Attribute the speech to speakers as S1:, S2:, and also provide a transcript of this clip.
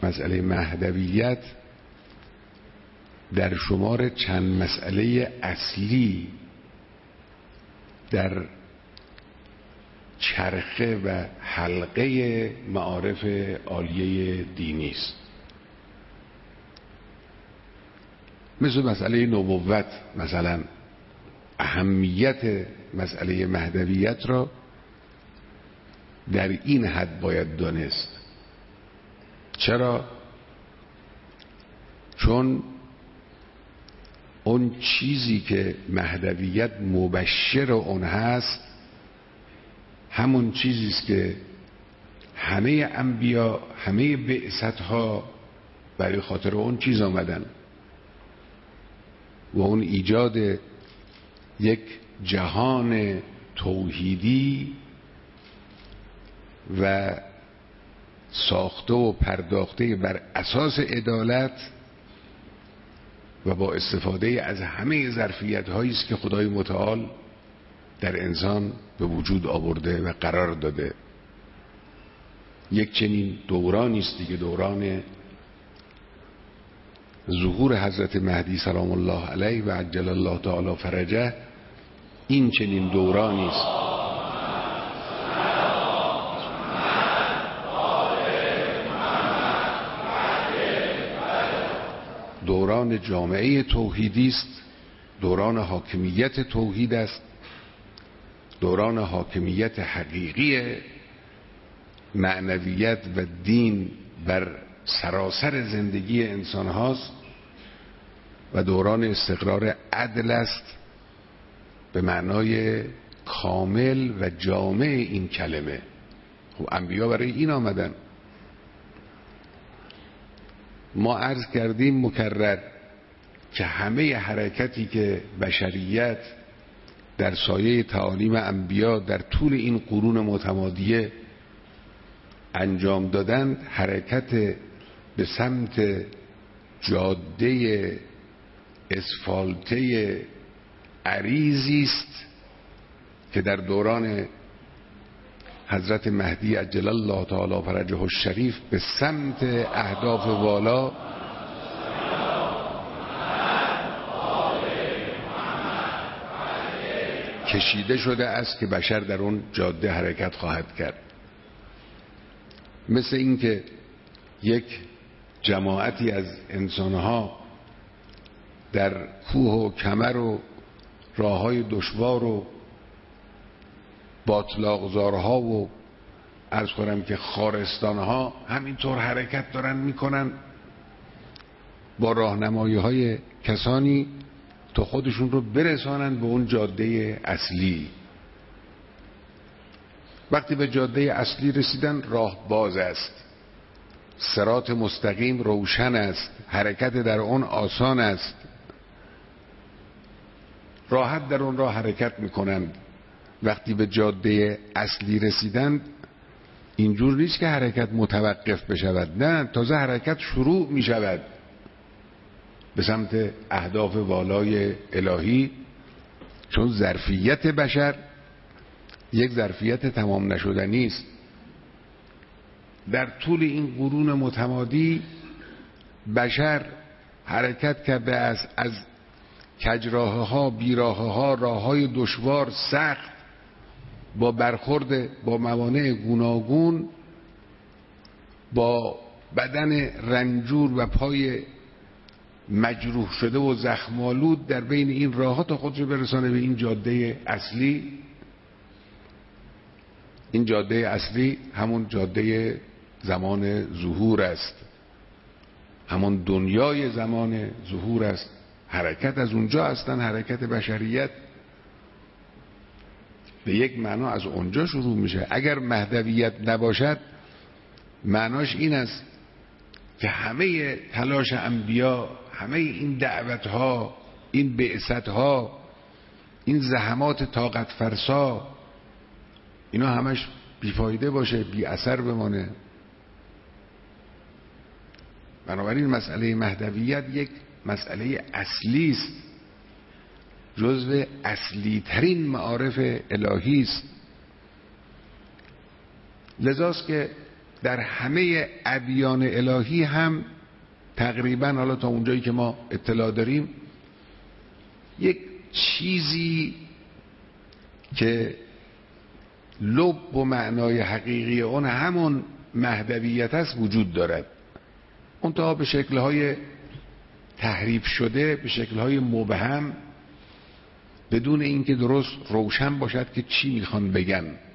S1: مسئله مهدویت در شمار چند مسئله اصلی در چرخه و حلقه معارف عالیه دینی است. مثل مسئله نبوت مثلا اهمیت مسئله مهدویت را در این حد باید دانست. چرا؟ چون اون چیزی که مهدویت مبشر اون هست همون چیزی است که همه انبیا، همه بعثت‌ها برای خاطر اون چیز آمدن و اون ایجاد یک جهان توحیدی و ساخته و پرداخته بر اساس عدالت و با استفاده از همه ظرفیت هایی است که خدای متعال در انسان به وجود آورده و قرار داده. یک چنین دورانی است دیگه، دوران ظهور حضرت مهدی سلام الله علیه و عجل الله تعالی فرجه. این چنین دورانی است دوران جامعه توحیدی است، دوران حاکمیت توحید است، دوران حاکمیت حقیقی معنویت و دین بر سراسر زندگی انسان هاست و دوران استقرار عدل است به معنای کامل و جامع این کلمه. خب انبیا برای این آمدن. ما عرض کردیم مکرر که همه حرکتی که بشریت در سایه تعالیم انبیا در طول این قرون متمادیه انجام دادند حرکت به سمت جاده اسفالته عریضی است که در دوران حضرت مهدی عجل الله تعالی فرجه الشریف به سمت اهداف والا کشیده شده است که بشر در اون جاده حرکت خواهد کرد. مثل اینکه یک جماعتی از انسانها در کوه و کمر و راههای دشوار و باطلاقزارها و عرض کنم که خارستانها همینطور حرکت دارن میکنن با راهنمایی های کسانی تا خودشون رو برسانن به اون جاده اصلی. وقتی به جاده اصلی رسیدن راه باز است، صراط مستقیم روشن است، حرکت در اون آسان است، راحت در اون راه حرکت میکنند. وقتی به جاده اصلی رسیدند اینجور نیست که حرکت متوقف بشود، نه، تازه حرکت شروع میشود به سمت اهداف والای الهی، چون ظرفیت بشر یک ظرفیت تمام نشدنی است. در طول این قرون متمادی بشر حرکت کرده است از کجراه ها، بیراه ها، راه های دشوار سخت با برخورد با موانع گوناگون، با بدن رنجور و پای مجروح شده و زخم‌آلود در بین این راه ها تا خودش برسانه به این جاده اصلی. این جاده اصلی همون جاده زمان ظهور است، همون دنیای زمان ظهور است. حرکت از اونجا هستن، حرکت بشریت به یک معنا از اونجا شروع میشه. اگر مهدویت نباشد معناش این است که همه تلاش انبیا، همه این دعوتها، این بعثتها، این زحمات طاقت فرسا، اینا همش بیفایده باشه، بی اثر بمانه. بنابراین مسئله مهدویت یک مسئله اصلی است، جزو اصلی ترین معارف الهی است. لذاست که در همه ادیان الهی هم تقریبا، حالا تا اونجایی که ما اطلاع داریم، یک چیزی که لب و معنای حقیقی اون همون مهدویت است وجود دارد، منتها به شکل‌های تحریف شده، به شکل‌های مبهم، بدون اینکه درست روشن باشد که چی میخوان بگن.